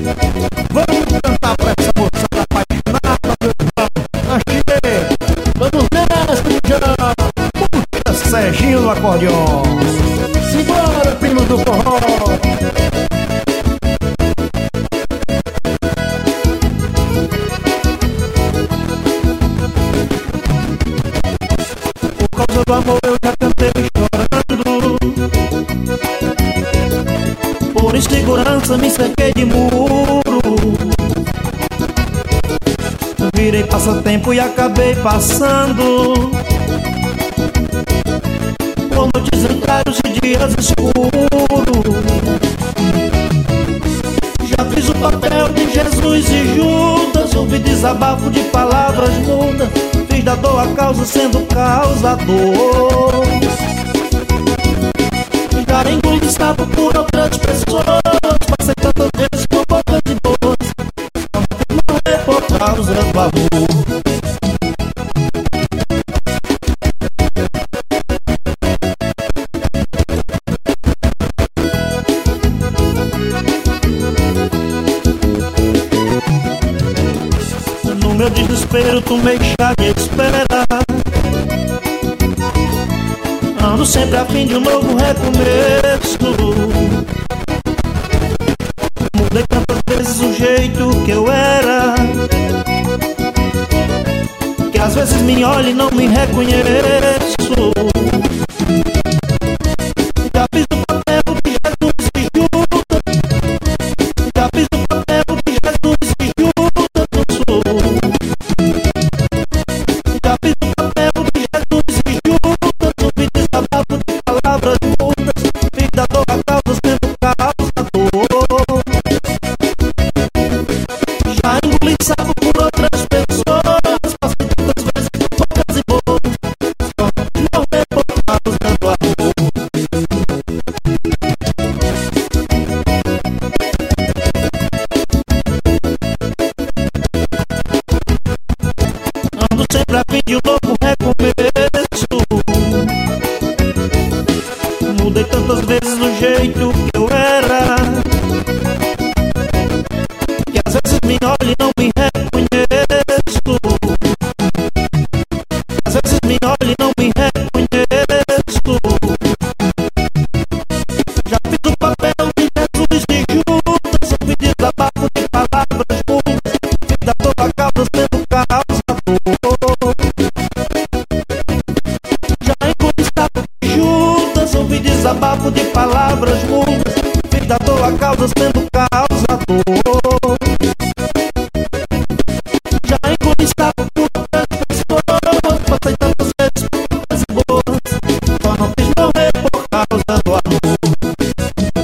Vamos cantar pra essa moçada apaixonada, meu irmão. Achei. Vamos nessa, Mijão. Puxa, Serginho do acordeon. Simbora, primo do forró. Por causa do amor eu já cantei chorando. Por insegurança me cerquei de muro. Virei passatempo e acabei passando por noites em claros e dias escuros. Já fiz o papel de Jesus e Judas. Ouvi desabafo de palavras mudas. Fiz da dor a causa sendo causador. Já engoli sapo por outras pessoas. Passei tantas vezes por boca de boas. Não é por causa do amor. No meu desespero tomei chá de espera. Ando sempre a fim de um novo recomeço. Mudei tantas vezes o jeito que eu era, que às vezes me olho e não me reconheço. Já fiz o papel de Jesus e Judas. Já fiz o papel de Jesus e Judas, não sou. Já fiz o papel de Jesus e Judas. Ouvi desabafo de palavras mudas. Fiz da dor a causa sendo causador. Já engoli sapo por outras pessoas. Passei tantas vezes por bocas e boas. Não é por causa do amor. Ando sempre a fim de um novo recomeço. Mudei tantas vezes o jeito que eu era, que às vezes me olho e não me reconheço. Às vezes me olho e não me reconheço. Já fiz o papel de Jesus e Judas. Ouvi desabafo de palavras mudas. Fiz da dor a causa sendo causador. Já engoli sapo de Judas. Ouvi desabafo de palavras mudas. Fiz da dor a causa sendo causador.